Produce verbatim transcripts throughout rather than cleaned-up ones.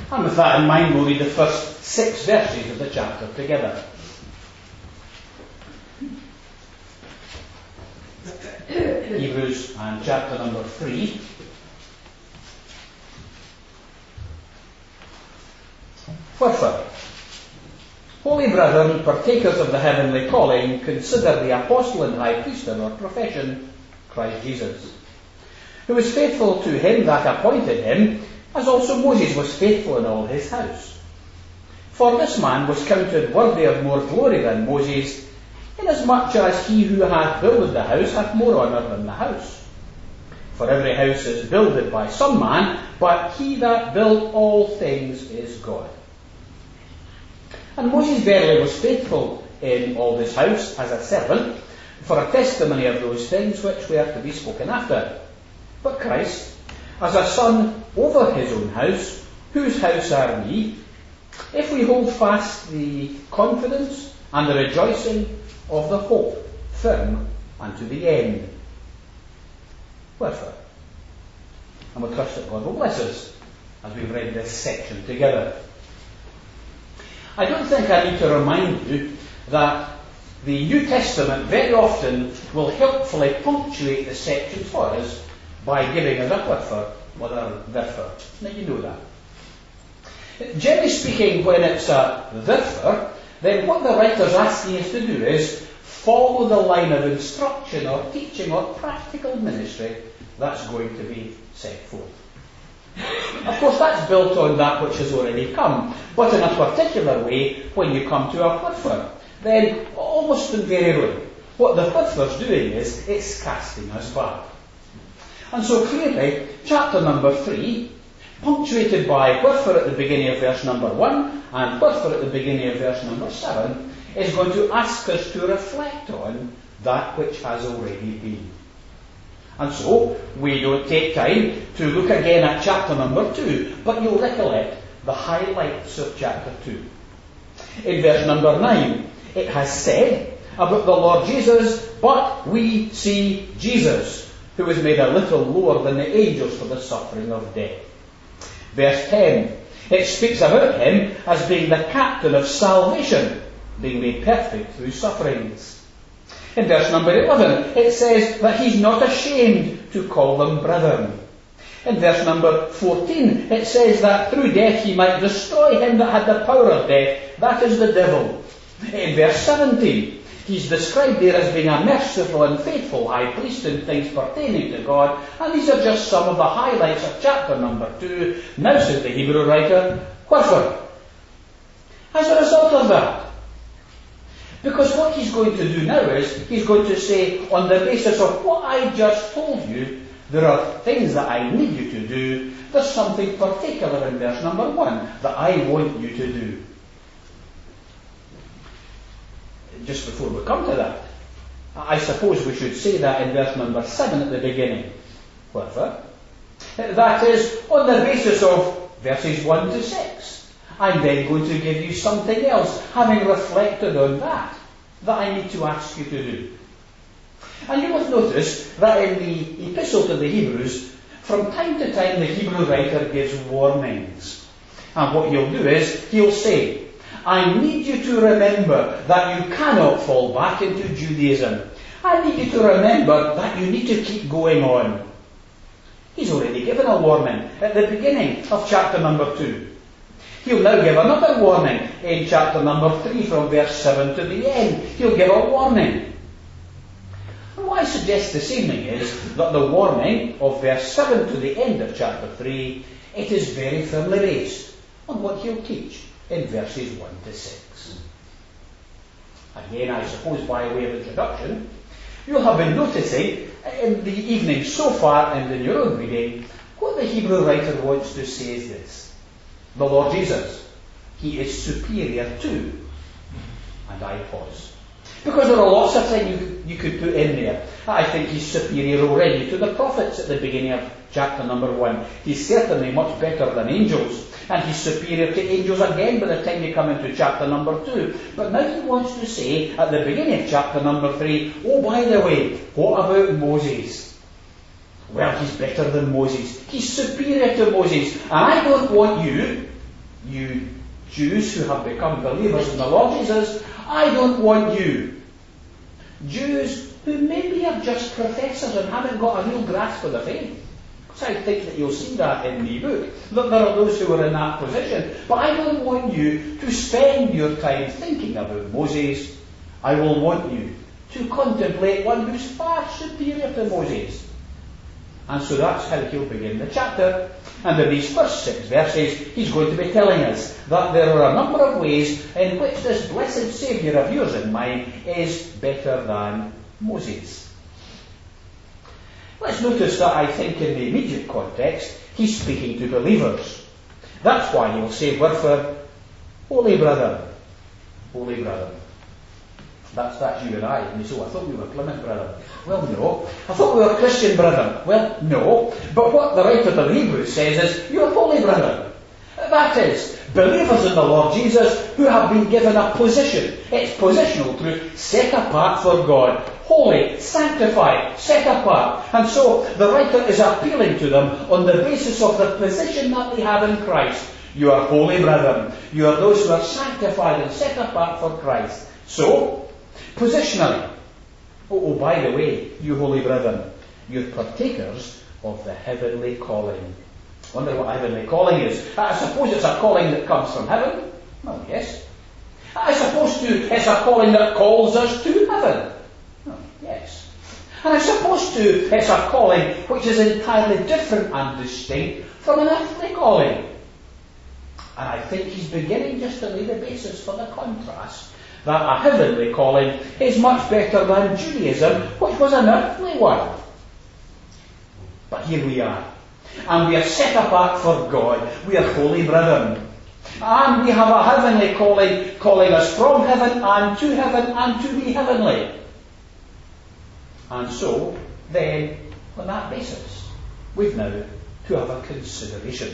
And with that in mind, we'll read the first six verses of the chapter together. Hebrews and chapter number three. Wherefore, holy brethren, partakers of the heavenly calling, consider the apostle and high priest of our profession, Christ Jesus, who was faithful to him that appointed him, as also Moses was faithful in all his house. For this man was counted worthy of more glory than Moses, inasmuch as he who hath builded the house hath more honour than the house. For every house is builded by some man, but he that built all things is God. And Moses verily was faithful in all this house as a servant, for a testimony of those things which were to be spoken after. But Christ, as a son over his own house, whose house are we, if we hold fast the confidence and the rejoicing of the hope firm unto the end. Wherefore, and we trust that God will bless us as we read this section together. I don't think I need to remind you that the New Testament very often will helpfully punctuate the section for us by giving us a wherefore or a therefore. Now you know that. Generally speaking, when it's a therefore, then what the writer's asking us to do is follow the line of instruction or teaching or practical ministry that's going to be set forth. Of course, that's built on that which has already come, but in a particular way, when you come to a wherefore, then almost invariably, what the wherfore's doing is it's casting us back. And so clearly, chapter number three, punctuated by wherefore at the beginning of verse number one and wherefore at the beginning of verse number seven, is going to ask us to reflect on that which has already been. And so, we don't take time to look again at chapter number two, but you'll recollect the highlights of chapter two. In verse number nine, it has said about the Lord Jesus, but we see Jesus, who was made a little lower than the angels for the suffering of death. Verse ten, it speaks about him as being the captain of salvation, being made perfect through sufferings. In verse number eleven, it says that he's not ashamed to call them brethren. In verse number fourteen, it says that through death he might destroy him that had the power of death, that is the devil. In verse seventeen, he's described there as being a merciful and faithful high priest in things pertaining to God, and these are just some of the highlights of chapter number two. Now, says the Hebrew writer, wherefore? As a result of that, because what he's going to do now is, he's going to say, on the basis of what I just told you, there are things that I need you to do. There's something particular in verse number one that I want you to do. Just before we come to that, I suppose we should say that in verse number seven at the beginning. Wherefore? That is, on the basis of verses one to six. I'm then going to give you something else, having reflected on that, that I need to ask you to do. And you will notice that in the epistle to the Hebrews, from time to time the Hebrew writer gives warnings. And what he'll do is, he'll say, I need you to remember that you cannot fall back into Judaism. I need you to remember that you need to keep going on. He's already given a warning at the beginning of chapter number two. He'll now give another warning in chapter number three from verse seven to the end. He'll give a warning. And what I suggest this evening is that the warning of verse seven to the end of chapter three, it is very firmly based on what he'll teach in verses one to six. Again, I suppose by way of introduction, you'll have been noticing in the evening so far and in your own reading, what the Hebrew writer wants to say is this. The Lord Jesus, he is superior to, and I pause. Because there are lots of things you, you could put in there. I think he's superior already to the prophets at the beginning of chapter number one. He's certainly much better than angels. And he's superior to angels again by the time you come into chapter number two. But now he wants to say at the beginning of chapter number three, oh, by the way, what about Moses? Well, he's better than Moses. He's superior to Moses. And I don't want you You Jews who have become believers in the Lord Jesus, I don't want you. Jews who maybe are just professors and haven't got a real grasp of the faith. So I think that you'll see that in the book, that there are those who are in that position. But I don't want you to spend your time thinking about Moses. I will want you to contemplate one who's far superior to Moses. And so that's how he'll begin the chapter. And in these first six verses, he's going to be telling us that there are a number of ways in which this blessed Saviour of yours and mine is better than Moses. Let's notice that I think in the immediate context, he's speaking to believers. That's why he'll say, wherefore, holy brethren, holy brethren. That's, that's you and I. And you say, oh, I thought we were Plymouth brethren. Well, no. I thought we were Christian brethren. Well, no. But what the writer of the Hebrews says is, you're holy brethren. That is, believers in the Lord Jesus who have been given a position. It's positional truth, set apart for God. Holy, sanctified, set apart. And so the writer is appealing to them on the basis of the position that they have in Christ. You are holy brethren. You are those who are sanctified and set apart for Christ. So, positionally, oh, oh by the way, you holy brethren, you're partakers of the heavenly calling. Wonder what heavenly calling is. I suppose it's a calling that comes from heaven. Well, yes. I suppose to, it's a calling that calls us to heaven. Well, yes. And I suppose to, it's a calling which is entirely different and distinct from an earthly calling. And I think he's beginning just to lay the basis for the contrast. That a heavenly calling is much better than Judaism, which was an earthly one. But here we are. And we are set apart for God. We are holy brethren. And we have a heavenly calling, calling us from heaven and to heaven and to be heavenly. And so, then, on that basis, we've now to have a consideration.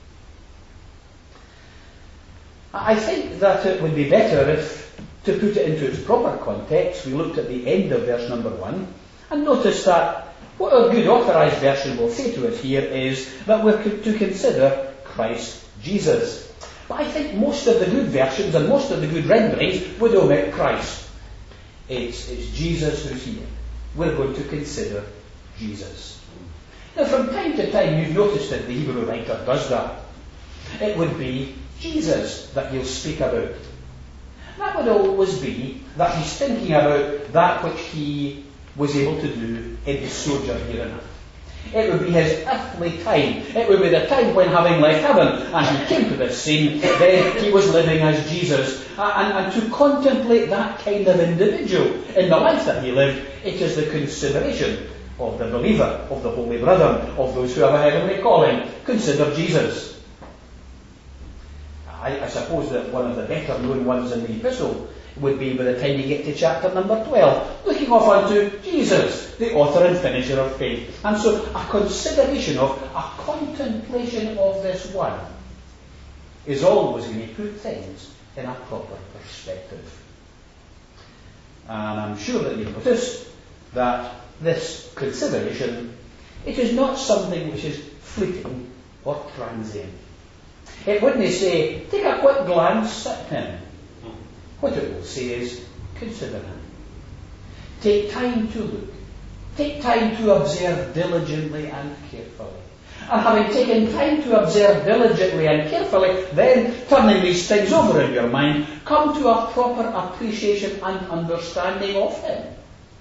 I think that it would be better if, to put it into its proper context, we looked at the end of verse number one and noticed that what our good authorised version will say to us here is that we're to consider Christ Jesus. But I think most of the good versions and most of the good renderings would omit Christ. It's, it's Jesus who's here. We're going to consider Jesus. Now, from time to time, you've noticed that the Hebrew writer does that. It would be Jesus that he'll speak about. That would always be that he's thinking about that which he was able to do in his sojourn here on earth. It would be his earthly time. It would be the time when, having left heaven, and he came to this scene, then he was living as Jesus. And, and to contemplate that kind of individual in the life that he lived, it is the consideration of the believer, of the holy brethren, of those who have a heavenly calling. Consider Jesus. I, I suppose that one of the better known ones in the epistle would be by the time you get to chapter number twelve, looking off onto Jesus, the author and finisher of faith. And so a consideration of, a contemplation of this one is always going to put things in a proper perspective. And I'm sure that you've noticed that this consideration, it is not something which is fleeting or transient. It wouldn't say, take a quick glance at him. What it will say is, consider him. Take time to look. Take time to observe diligently and carefully. And having taken time to observe diligently and carefully, then, turning these things over in your mind, come to a proper appreciation and understanding of him.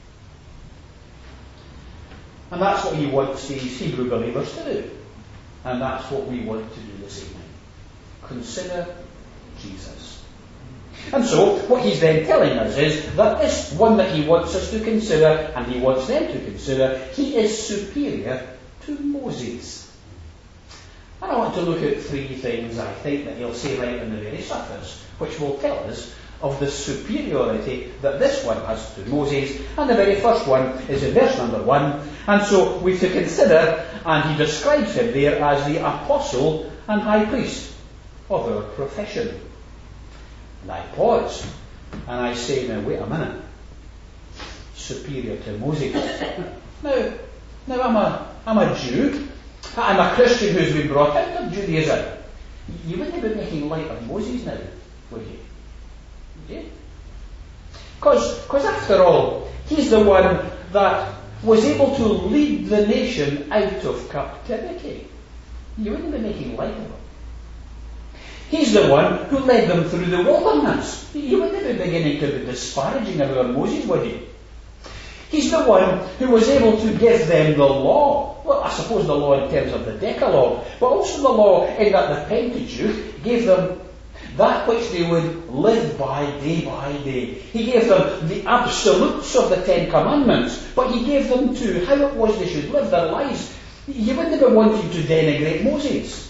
And that's what he wants these Hebrew believers to do. And that's what we want to do this evening. Consider Jesus. And so, what he's then telling us is that this one that he wants us to consider, and he wants them to consider, he is superior to Moses. And I want to look at three things, I think, that he'll say right on the very surface, which will tell us of the superiority that this one has to Moses. And the very first one is in verse number one. And so, we've to consider, and he describes him there as the apostle and high priest of our profession. And I pause, and I say, now wait a minute, superior to Moses. now, now I'm a, I'm a Jew, I'm a Christian who's been brought out of Judaism. You wouldn't be making light of Moses now, would you? Would you? Because after all, he's the one that was able to lead the nation out of captivity. You wouldn't be making light of him. He's the one who led them through the wilderness. You wouldn't be beginning to be disparaging about Moses, would you? He's the one who was able to give them the law. Well, I suppose the law in terms of the Decalogue, but also the law in that the Pentateuch gave them that which they would live by day by day. He gave them the absolutes of the Ten Commandments, but he gave them too how it was they should live their lives. You wouldn't have wanted to denigrate Moses.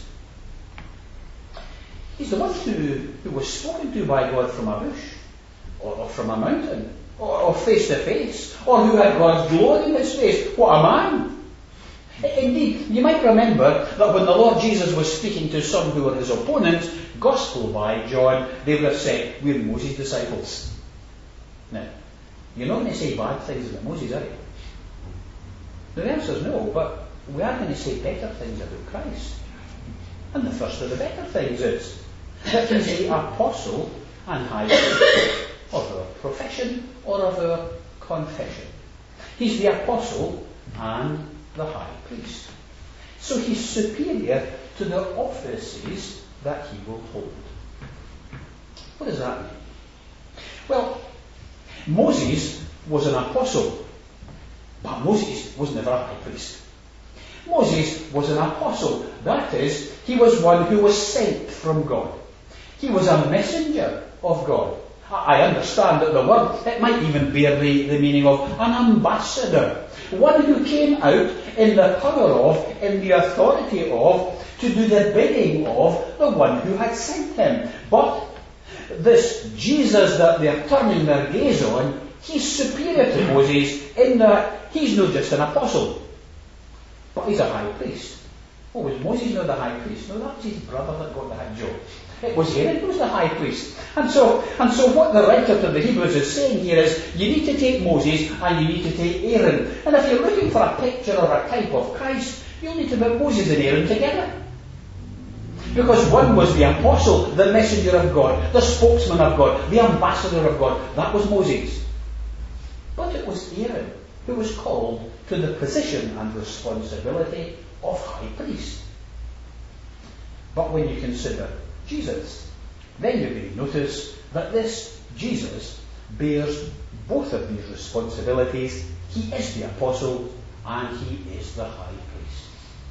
He's the one who, who was spoken to by God from a bush, or, or from a mountain, or, or face to face, or who had God's glory in his face. What a man! Indeed, you might remember that when the Lord Jesus was speaking to some who were his opponents, Gospel by John, they would have said, we're Moses' disciples. Now, you're not going to say bad things about Moses, are you? The answer is no, but we are going to say better things about Christ. And the first of the better things is that he's the apostle and high priest of our profession or of our confession. He's the apostle and the high priest. So he's superior to the offices that he will hold. What does that mean? Well, Moses was an apostle, but Moses was never a high priest. Moses was an apostle. That is, he was one who was sent from God. He was a messenger of God. I understand that the word, it might even bear the, the meaning of an ambassador. One who came out in the power of, in the authority of, to do the bidding of the one who had sent him. But this Jesus that they're turning their gaze on, he's superior to Moses in that he's not just an apostle, but he's a high priest. Oh, was Moses not the high priest? No, that was his brother that got that job. It was Aaron who was the high priest. And so, and so what the writer to the Hebrews is saying here is, you need to take Moses and you need to take Aaron. And if you're looking for a picture or a type of Christ, you'll need to put Moses and Aaron together. Because one was the apostle, the messenger of God, the spokesman of God, the ambassador of God. That was Moses. But it was Aaron who was called to the position and responsibility of high priest. But when you consider Jesus, then you're going to notice that this Jesus bears both of these responsibilities. He is the apostle and he is the high priest.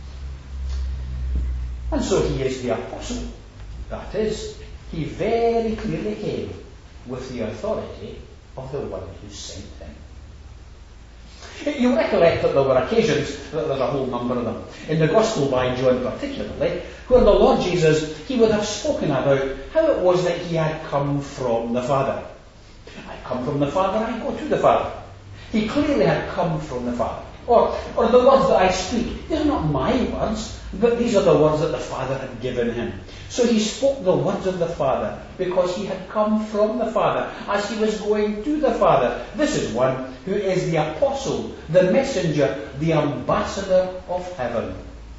And so he is the apostle. That is, he very clearly came with the authority of the one who sent him. You recollect that there were occasions, that there's a whole number of them, in the Gospel by John particularly, where the Lord Jesus, he would have spoken about how it was that he had come from the Father. I come from the Father, I go to the Father. He clearly had come from the Father. Or, or the words that I speak, these are not my words, but these are the words that the Father had given him. So he spoke the words of the Father because he had come from the Father as he was going to the Father. This is one who is the apostle, the messenger, the ambassador of heaven.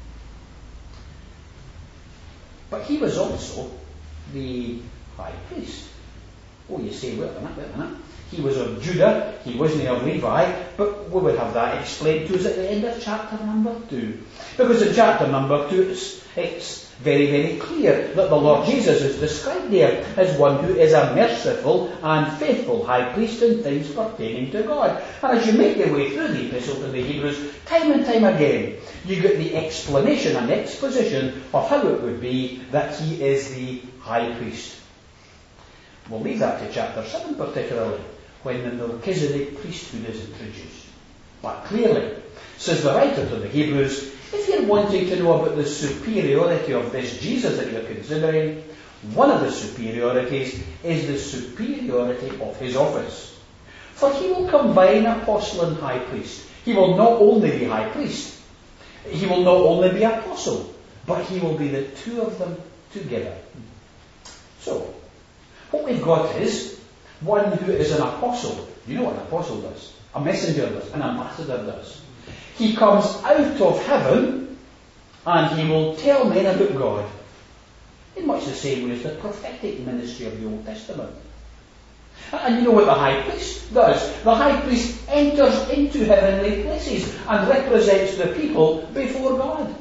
But he was also the high priest. Oh, you say, wait a minute, wait a minute. He was of Judah, he wasn't of Levi, but we would have that explained to us at the end of chapter number two. Because in chapter number two, it's, it's very, very clear that the Lord Jesus is described there as one who is a merciful and faithful high priest in things pertaining to God. And as you make your way through the epistle to the Hebrews, time and time again, you get the explanation and exposition of how it would be that he is the high priest. We'll leave that to chapter seven particularly, when the Melchizedek priesthood is introduced. But clearly, says the writer to the Hebrews, if you're wanting to know about the superiority of this Jesus that you're considering, one of the superiorities is the superiority of his office. For he will combine apostle and high priest. He will not only be high priest, he will not only be apostle, but he will be the two of them together. So, what we've got is one who is an apostle. You know what an apostle does? A messenger does, an ambassador does. He comes out of heaven and he will tell men about God. in much the same way as the prophetic ministry of the Old Testament. And you know what the high priest does? The high priest enters into heavenly places and represents the people before God.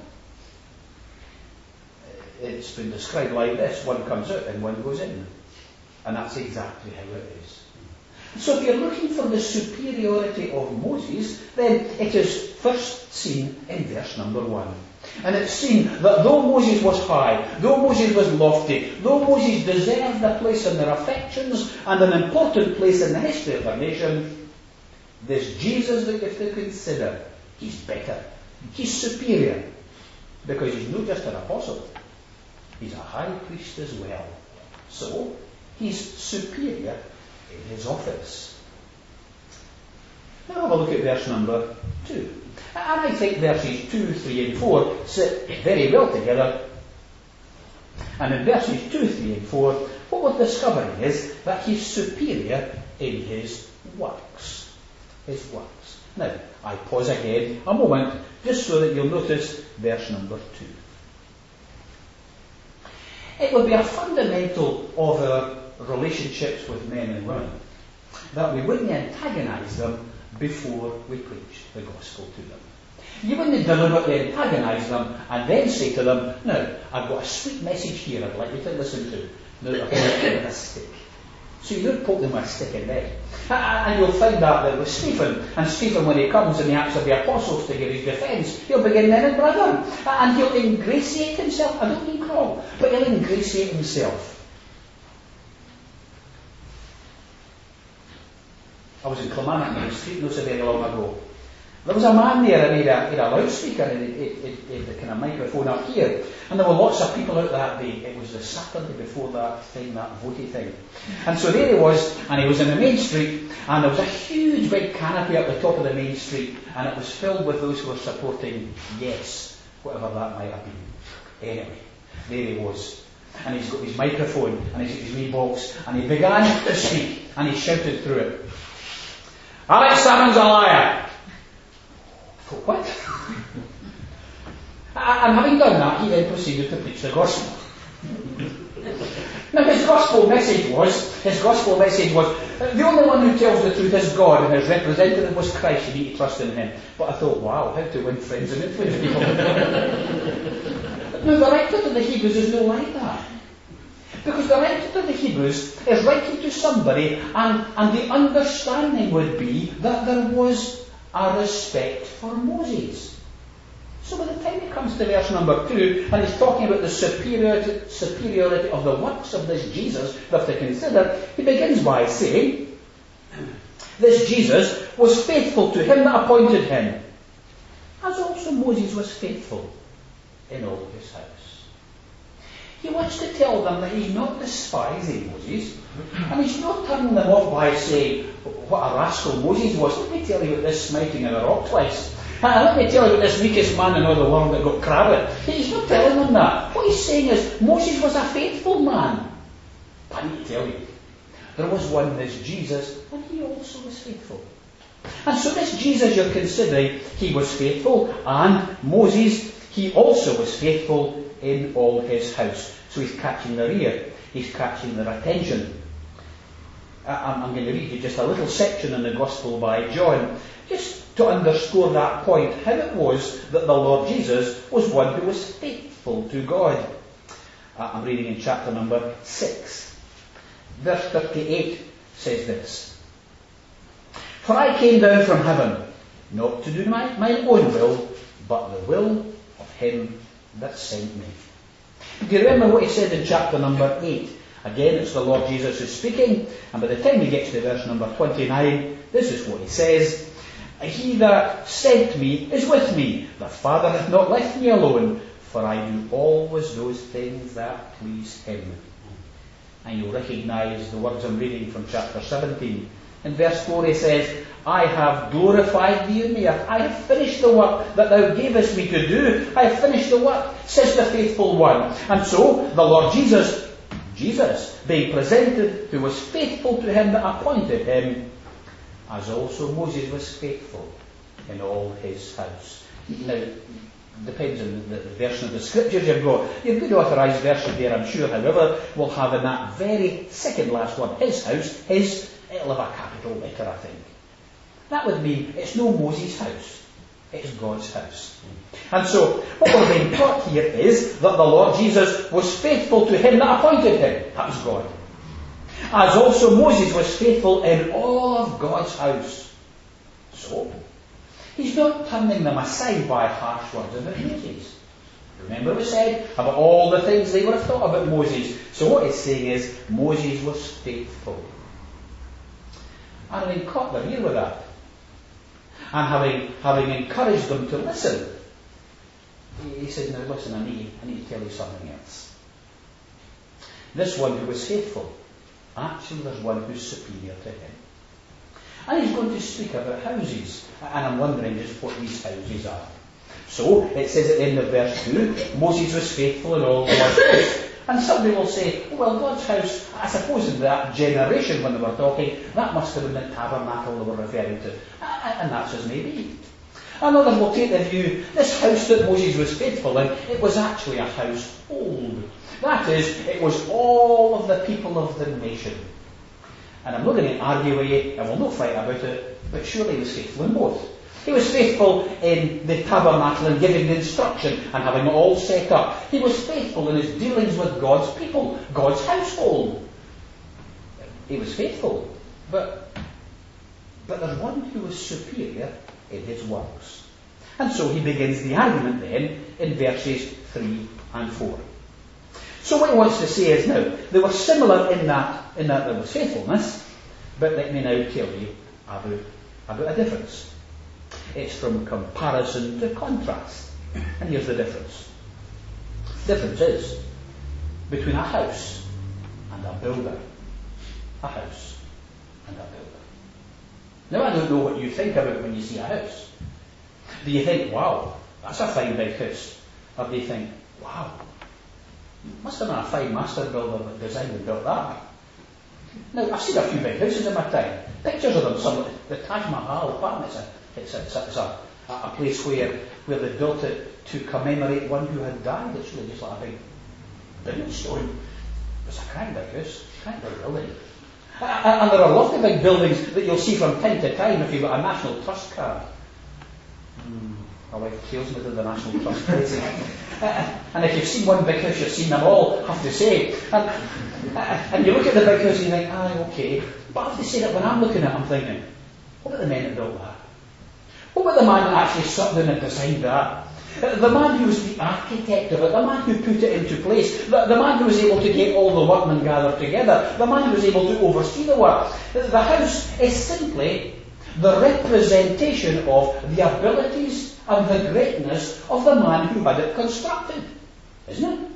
It's been described like this: one comes out and one goes in. And that's exactly how it is. So if you're looking for the superiority of Moses, then it is first seen in verse number one. And it's seen that though Moses was high, though Moses was lofty, though Moses deserved a place in their affections and an important place in the history of their nation, this Jesus that you have to consider, he's better. He's superior. Because he's not just an apostle, he's a high priest as well. So, he's superior in his office. Now have a look at verse number two. And I think verses two, three and four sit very well together. And in verses two, three and four, what we're discovering is that he's superior in his works. His works. Now, I pause again a moment just so that you'll notice verse number two. It would be a fundamental of our relationships with men and women that we wouldn't antagonise them before we preach the gospel to them. You wouldn't deliberately antagonise them and then say to them, now, I've got a sweet message here I'd like you to listen to. Now, I've got it with a stick. So you don't poke them with a stick in bed. And you'll find that there with Stephen. And Stephen, when he comes in the Acts of the Apostles to give his defence, he'll begin men and brethren. And he'll ingratiate himself. I don't mean crawl, but he'll ingratiate himself. I was in Kilmarnock on the street not so very long ago. There was a man there and he had a, he had a loudspeaker and he had the kind of microphone up here. And there were lots of people out that day. It was the Saturday before that thing, that voting thing. And so there he was, and he was in the main street, and there was a huge big canopy up the top of the main street, and it was filled with those who were supporting yes, whatever that might have been. Anyway, there he was. And he's got his microphone, and he's got his wee box, and he began to speak, and he shouted through it, Alex Salmond's a liar. What? And having done that, he then proceeded to preach the gospel. Now his gospel message was, his gospel message was, the only one who tells the truth is God, and his representative was Christ. You need to trust in him. But I thought, wow, how to win friends and influence people. Now the writer to the Hebrews is no like that. Because the writer to the Hebrews is writing to somebody, and, and the understanding would be that there was a respect for Moses. So by the time he comes to verse number two, and he's talking about the superiority, superiority of the works of this Jesus we have to consider, he begins by saying, this Jesus was faithful to him that appointed him, as also Moses was faithful in all his house. He wants to tell them that he's not despising Moses, and he's not turning them off by saying, what a rascal Moses was. Let me tell you about this smiting of the rock twice. And let me tell you about this weakest man in all the world that got crabbed. He's not telling them that. What he's saying is, Moses was a faithful man. But I need to tell you, there was one, this Jesus, and he also was faithful. And so this Jesus you're considering, he was faithful, and Moses, he also was faithful in all his house. So he's catching their ear. He's catching their attention. I'm, I'm going to read you just a little section in the Gospel by John, just to underscore that point, how it was that the Lord Jesus was one who was faithful to God. Uh, I'm reading in chapter number six. Verse thirty-eight says this. For I came down from heaven, not to do my, my own will, but the will of him that sent me. Do you remember what he said in chapter number eight? Again, it's the Lord Jesus who's speaking, and by the time he gets to verse number twenty-nine, this is what he says. He that sent me is with me. The Father hath not left me alone, for I do always those things that please him. And you'll recognise the words I'm reading from chapter seventeen. In verse four he says, I have glorified thee in the earth. I have finished the work that thou gavest me to do. I have finished the work, says the faithful one. And so, the Lord Jesus, Jesus, being presented, who was faithful to him that appointed him, as also Moses was faithful in all his house. Now, depends on the, the version of the scriptures you've got. Your good authorised version there, I'm sure, however, will have in that very second last one, his house, his, it'll have a capital letter, I think. That would mean it's no Moses' house, it's God's house. And so, what we're being taught here is that the Lord Jesus was faithful to him that appointed him. That was God. As also Moses was faithful in all of God's house. So, he's not turning them aside by harsh words about Moses. Remember we said about all the things they would have thought about Moses. So what he's saying is, Moses was faithful. And having caught their ear with that, and having, having encouraged them to listen, he, he said, now listen, I need, I need to tell you something else. This one who was faithful, actually there's one who's superior to him. And he's going to speak about houses. And I'm wondering just what these houses are. So, it says at the end of verse two, Moses was faithful in all God's house. And somebody will say, oh, well, God's house, I suppose in that generation when they were talking, that must have been the tabernacle they were referring to. And that's as may be. And others will take the view, this house that Moses was faithful in, it was actually a household. That is, it was all of the people of the nation. And I'm not going to argue with you, and we'll not fight about it, but surely he was faithful in both. He was faithful in the tabernacle and giving the instruction and having it all set up. He was faithful in his dealings with God's people, God's household. He was faithful, but, but there's one who was superior in his works. And so he begins the argument then in verses three and four. So what he wants to say is now, they were similar in that, in that there was faithfulness, but let me now tell you about, about a difference. It's from comparison to contrast. And here's the difference. The difference is between a house and a builder. A house and a builder. Now I don't know what you think about when you see a house. Do you think, wow, that's a fine big house? Or do you think, wow, must have been a fine master builder that designed and built that? Now, I've seen a few big houses in my time. Pictures of them, some the Taj Mahal apartments. It's a, it's a, it's a, a place where, where they built it to commemorate one who had died. It's really just like a big building stone. It's a crank big house, crank big building. And there are lovely big buildings that you'll see from time to time if you've got a National Trust card. Mm, my wife tells me they're the National Trust crazy. And if you've seen one big house, you've seen them all, I have to say. And, and you look at the big house and you think, ah, okay. But I have to say that when I'm looking at it, I'm thinking, what about the men that built that? What about the man that actually sat down and designed that? The man who was the architect of it, the man who put it into place, the, the man who was able to get all the workmen gathered together, the man who was able to oversee the work. The house is simply the representation of the abilities and the greatness of the man who had it constructed, isn't it?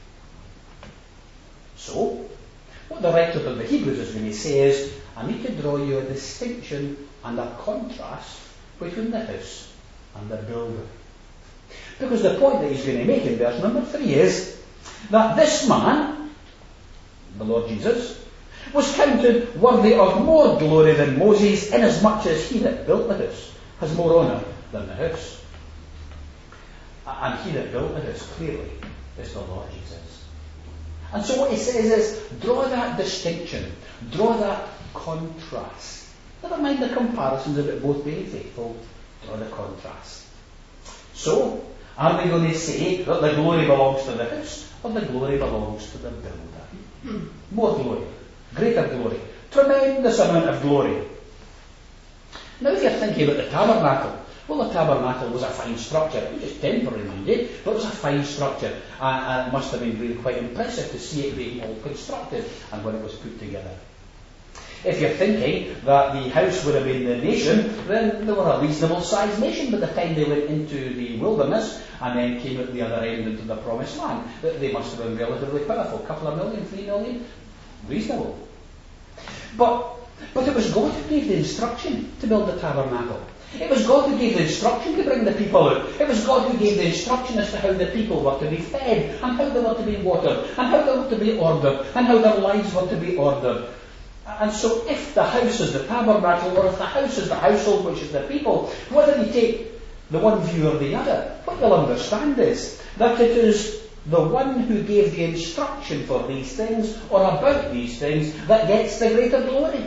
So, what the writer of the Hebrews is going to say is, I need to draw you a distinction and a contrast between the house and the builder. Because the point that he's going to make in verse number three is that this man, the Lord Jesus, was counted worthy of more glory than Moses, inasmuch as he that built the house has more honour than the house. And he that built the house, clearly, is the Lord Jesus. And so what he says is, draw that distinction, draw that contrast. Never mind the comparisons about both being faithful, draw the contrast. So, are we going to say that the glory belongs to the house, or the glory belongs to the builder? More glory, greater glory, tremendous amount of glory. Now if you're thinking about the tabernacle, well, the tabernacle was a fine structure. It was just temporary, indeed, but it was a fine structure, and, and it must have been really quite impressive to see it being all constructed and when it was put together. If you're thinking that the house would have been the nation, then they were a reasonable sized nation by the time they went into the wilderness and then came at the other end into the promised land. They must have been relatively powerful, a couple of million, three million, reasonable. But, but it was God who gave the instruction to build the tabernacle. It was God who gave the instruction to bring the people out. It was God who gave the instruction as to how the people were to be fed, and how they were to be watered, and how they were to be ordered, and how their lives were to be ordered. And so if the house is the tabernacle, or if the house is the household, which is the people, what did he take? the one view or the other. What you'll understand is that it is the one who gave the instruction for these things or about these things that gets the greater glory.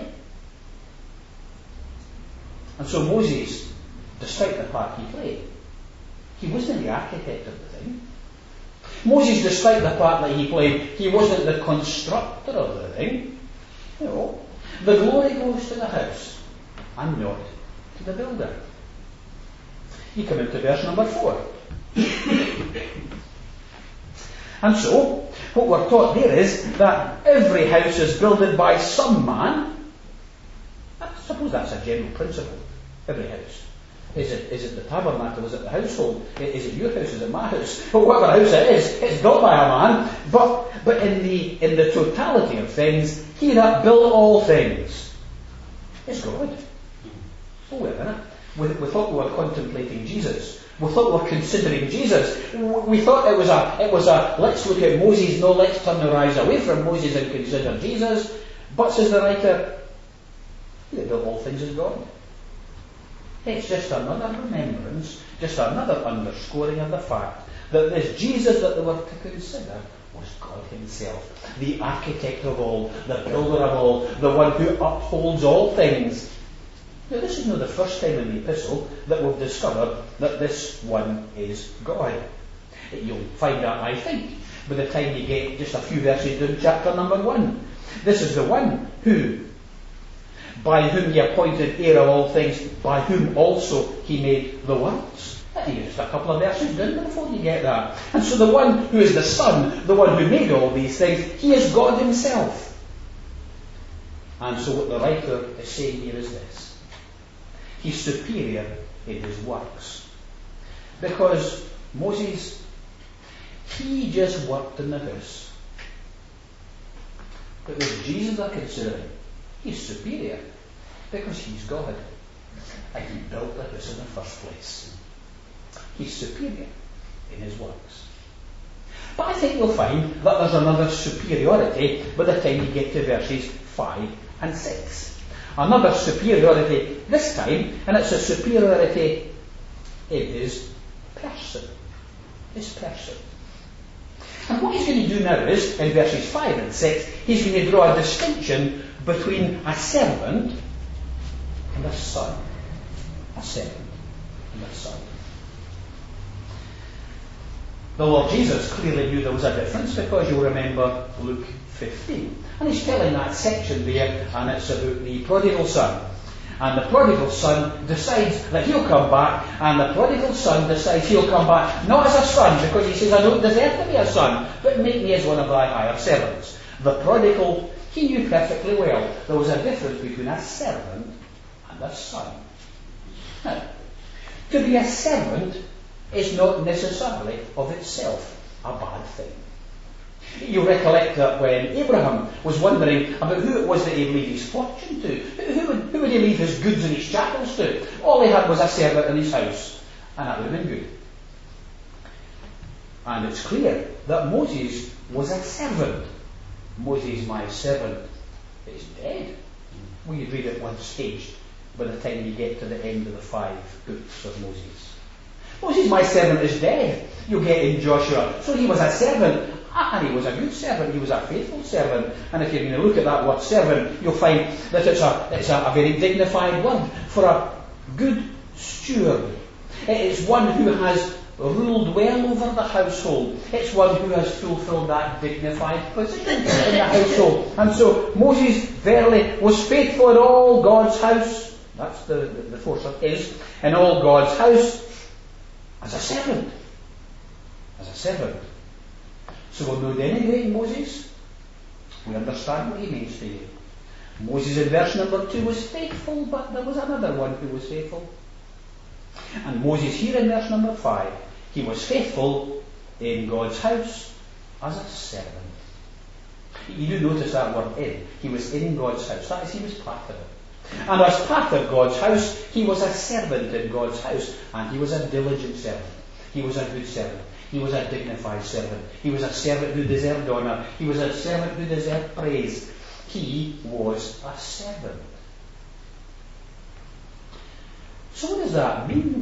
And so Moses, despite the part he played, he wasn't the architect of the thing. Moses, despite the part that he played, he wasn't the constructor of the thing. No. The glory goes to the house and not to the builder. You come into verse number four. And so, what we're taught there is that every house is builded by some man. I suppose that's a general principle. Every house. Is it, is it the tabernacle? Is it the household? Is it your house? Is it my house? But whatever house it is, it's built by a man. But but in the in the totality of things, he that built all things is God. Oh, wait a minute. We, we thought we were contemplating Jesus. We thought we were considering Jesus. We thought it was a it was a let's look at Moses. No, let's turn our eyes away from Moses and consider Jesus. But says the writer, he that built all things is God. It's just another remembrance, just another underscoring of the fact that this Jesus that they were to consider was God himself, the architect of all, the builder of all, the one who upholds all things. Now, this is not the first time in the epistle that we've discovered that this one is God. You'll find out, I think, by the time you get just a few verses down chapter number one. This is the one who, by whom he appointed heir of all things, by whom also he made the worlds. And you're just a couple of verses down before you get that. And so the one who is the Son, the one who made all these things, he is God himself. And so what the writer is saying here is this. He's superior in his works. Because Moses, he just worked in the house. But with Jesus they're considering, he's superior because he's God. And he built the house in the first place. He's superior in his works. But I think you'll find that there's another superiority by the time you get to verses five and six. Another superiority this time, and it's a superiority in his person. His person. And what he's going to do now is, in verses five and six, he's going to draw a distinction between a servant and a son. A servant and a son. The Lord Jesus clearly knew there was a difference, because you'll remember Luke fifteen. And he's telling that section there, and it's about the prodigal son. And the prodigal son decides that he'll come back, and the prodigal son decides he'll come back not as a son, because he says, I don't deserve to be a son, but make me as one of thy higher servants. The prodigal, he knew perfectly well there was a difference between a servant and a son. Now, to be a servant is not necessarily of itself a bad thing. You recollect that when Abraham was wondering about who it was that he'd leave his fortune to, who would, who would he leave his goods and his chattels to? All he had was a servant in his house, and that would have been good. And it's clear that Moses was a servant. Moses, my servant, is dead. Well, you'd read it one stage by the time you get to the end of the five books of Moses. Moses, my servant, is dead. You'll get in Joshua. So he was a servant. And he was a good servant, he was a faithful servant. And if you're going to look at that word servant, you'll find that it's a, it's a, a very dignified word for a good steward. It's one who has ruled well over the household. It's one who has fulfilled that dignified position in the household. And so Moses verily was faithful in all God's house. That's the, the, the force of his. In all God's house as a servant. As a servant. So we're not denigrating Moses. We understand what he means to you. Moses in verse number two was faithful, but there was another one who was faithful. And Moses here in verse number five, he was faithful in God's house as a servant. You do notice that word in. He was in God's house. That is, he was part of it. And as part of God's house, he was a servant in God's house. And he was a diligent servant. He was a good servant. He was a dignified servant. He was a servant who deserved honour. He was a servant who deserved praise. He was a servant. So what does that mean?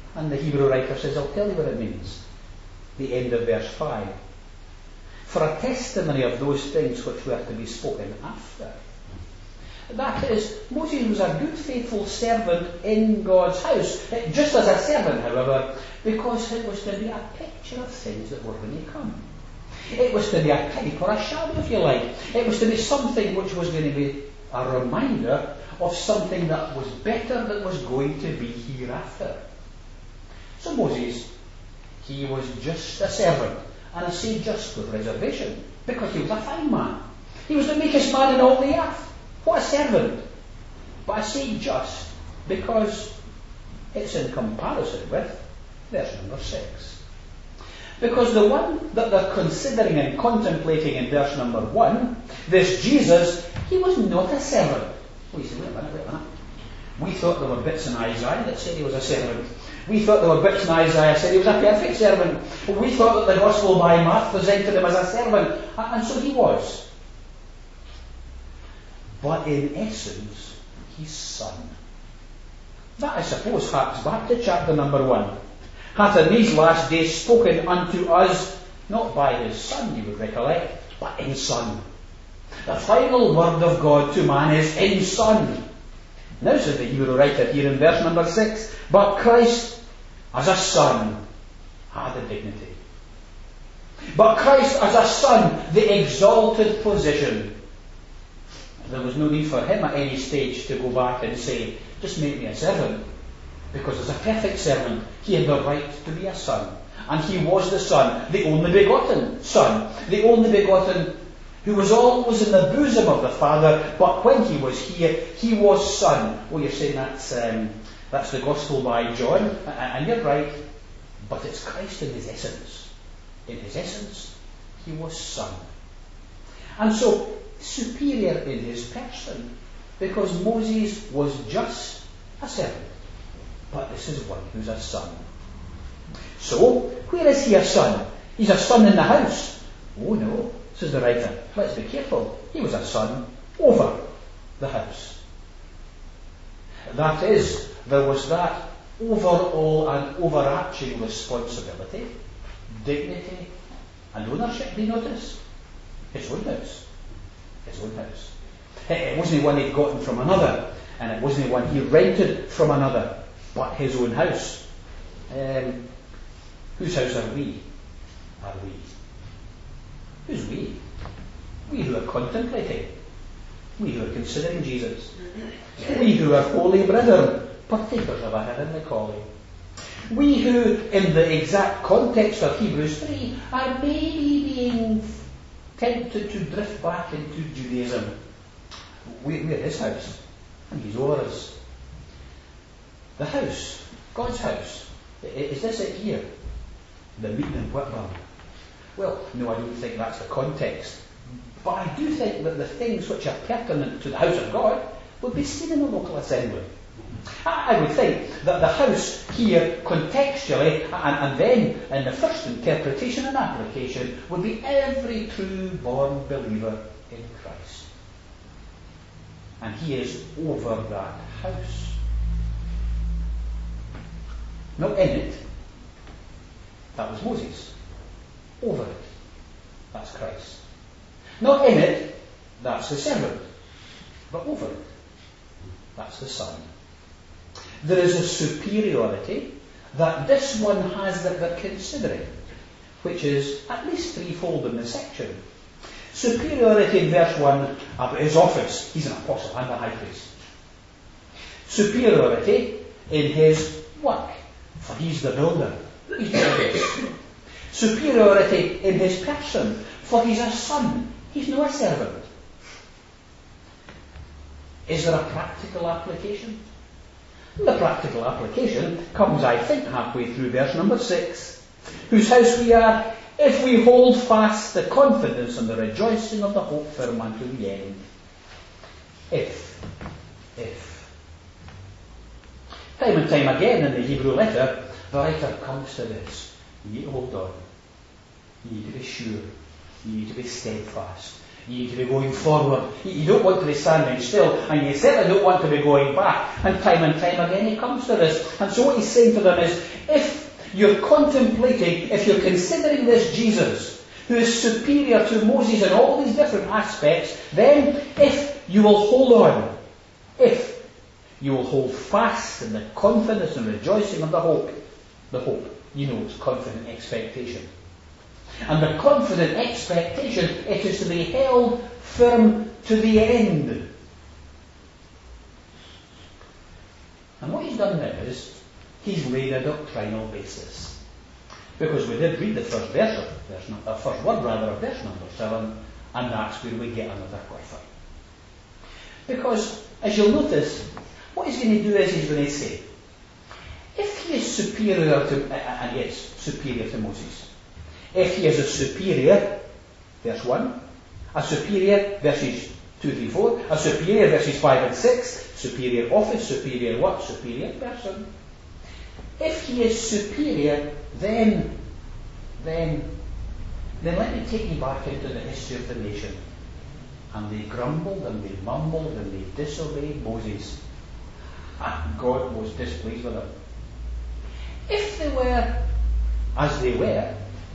And the Hebrew writer says, I'll tell you what it means. The end of verse five. For a testimony of those things which were to be spoken after. That is, Moses was a good, faithful servant in God's house. Just as a servant, however, because it was to be a picture of things that were going to come. It was to be a type or a shadow, if you like. It was to be something which was going to be a reminder of something that was better, that was going to be hereafter. So Moses, he was just a servant. And I say just with reservation, because he was a fine man. He was the meekest man in all the earth. What a servant. But I say just, because it's in comparison with verse number six. Because the one that they're considering and contemplating in verse number one, this Jesus, he was not a servant. We say, wait a minute, wait a minute. We thought there were bits in Isaiah that said he was a servant. We thought there were bits in Isaiah that said he was a perfect servant. We thought that the Gospel by Mark presented him as a servant. And so he was. But in essence, he's son. That, I suppose, harks back to chapter number one. Hath in these last days spoken unto us, not by his Son, you would recollect, but in Son. The final word of God to man is in Son. Now says the Hebrew writer here in verse number six, but Christ as a Son had the dignity. But Christ as a Son, the exalted position. There was no need for him at any stage to go back and say, just make me a servant. Because as a perfect servant, he had the right to be a son. And he was the Son, the only begotten Son, the only begotten who was always in the bosom of the Father, but when he was here, he was Son. Oh, you're saying that's, um, that's the Gospel by John, and you're right, but it's Christ in his essence. In his essence, he was Son. And so, superior in his person, because Moses was just a servant, but this is one who's a son. So, where is he a son? He's a son in the house. Oh no, says the writer. Let's be careful. He was a son over the house. That is, there was that overall and overarching responsibility, dignity, and ownership. Do you notice? His own house. His own house. It wasn't one he'd gotten from another, and it wasn't one he rented from another, but his own house. Um, whose house are we? Are we? Who's we? We who are contemplating. We who are considering Jesus. We who are holy brethren, partakers of a heavenly calling. We who, in the exact context of Hebrews three, are maybe being tempted to drift back into Judaism. We, we're his house, and he's over us. The house, God's house, is this it here? The meeting in Whitburn? Well, no, I don't think that's the context. But I do think that the things which are pertinent to the house of God would be seen in the local assembly. I would think that the house here, contextually, and, and then in the first interpretation and application, would be every true born believer in Christ. And he is over that house. Not in it. That was Moses. Over it. That's Christ. Not in it. That's the servant. But over it. That's the Son. There is a superiority that this one has that they're considering, which is at least threefold in the section. Superiority in verse one about his office. He's an apostle and a high priest. Superiority in his work, for he's the builder. He's the superiority in his person, for he's a son. He's not a servant. Is there a practical application? The practical application comes, I think, halfway through verse number six. Whose house we are, if we hold fast the confidence and the rejoicing of the hope firm unto the end. If. If. Time and time again in the Hebrew letter, the writer comes to this. You need to hold on. You need to be sure. You need to be steadfast. You need to be going forward. You don't want to be standing still, and you certainly don't want to be going back. And time and time again he comes to this. And so what he's saying to them is, if you're contemplating, if you're considering this Jesus, who is superior to Moses in all these different aspects, then if you will hold on, if you will hold fast in the confidence and rejoicing of the hope, the hope, you know, it's confident expectation. And the confident expectation, it is to be held firm to the end. And what he's done now is, he's laid a doctrinal basis. Because we did read the first verse of verse number, uh, first word rather of verse number seven, and that's where we get another qualifier. Because, as you'll notice, what he's going to do is he's going to say, if he is superior to, uh, and he is superior to Moses, if he is a superior, verse one, a superior, verses two, three, four, a superior, verses five and six, superior office, superior what? Superior person. If he is superior, then, then, then let me take you back into the history of the nation. And they grumbled and they mumbled and they disobeyed Moses. And God was displeased with them. If they were, as they were,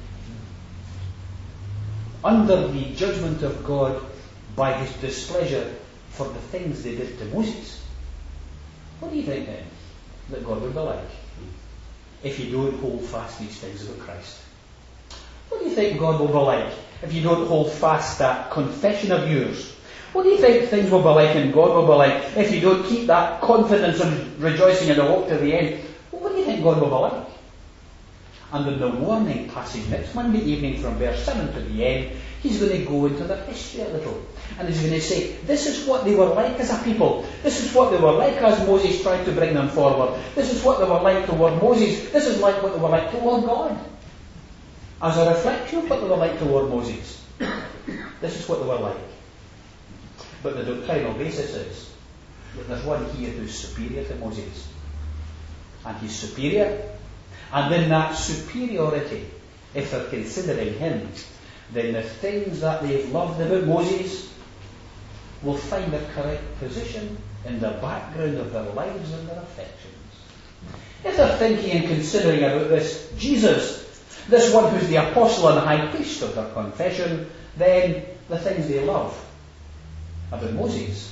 under the judgment of God by his displeasure for the things they did to Moses, what do you think then that God would be like if you don't hold fast these things about Christ? What do you think God will be like if you don't hold fast that confession of yours? What do you think things will be like and God will be like if you don't keep that confidence and rejoicing in the hope to the end? What do you think God will be like? And in the warning passage next Monday evening from verse seven to the end, he's going to go into their history a little. And he's going to say, this is what they were like as a people. This is what they were like as Moses tried to bring them forward. This is what they were like toward Moses. This is like what they were like toward God. As a reflection of what they were like toward Moses. This is what they were like. But the doctrinal basis is that there's one here who's superior to Moses. And he's superior. And in that superiority, if they're considering him, then the things that they've loved about Moses will find a correct position in the background of their lives and their affections. If they're thinking and considering about this Jesus, this one who's the apostle and high priest of their confession, then the things they love about Moses,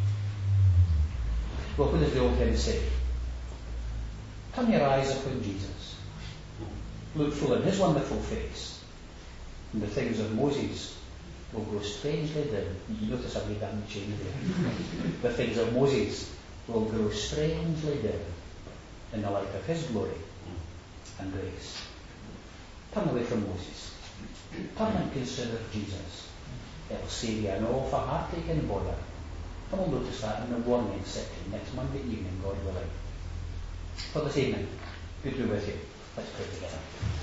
well, what does the old hymn say? Turn your eyes upon Jesus. Look full in his wonderful face. And the things of Moses will grow strangely dim. You notice I've made that change there. The things of Moses will grow strangely dim in the light of his glory and grace. Turn away from Moses. Turn and consider Jesus. It'll save you an awful heartache and bother. And we'll notice that in the warning section next Monday evening, God willing. For this evening, good to be with you. Let's pray together.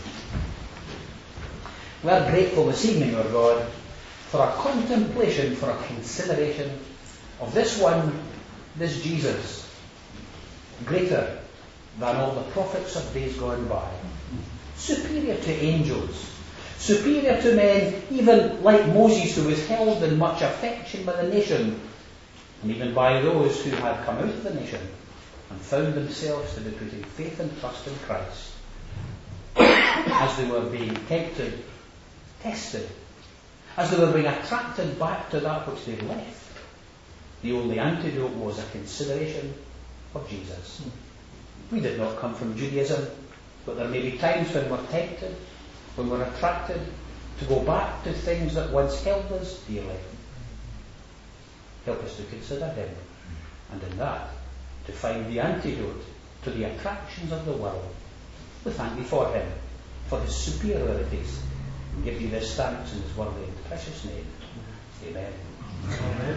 We are grateful this evening, O God, for a contemplation, for a consideration of this one, this Jesus, greater than all the prophets of days gone by, superior to angels, superior to men, even like Moses, who was held in much affection by the nation, and even by those who had come out of the nation and found themselves to be putting faith and trust in Christ. As they were being tempted, tested, as they were being attracted back to that which they left, the only antidote was a consideration of Jesus. We did not come from Judaism, but there may be times when we're tempted, when we're attracted to go back to things that once held us dearly. Help us to consider him, and in that, to find the antidote to the attractions of the world. We thank thee for him, for his superiorities, and give you this thanks in his worthy and precious name. Amen. Amen.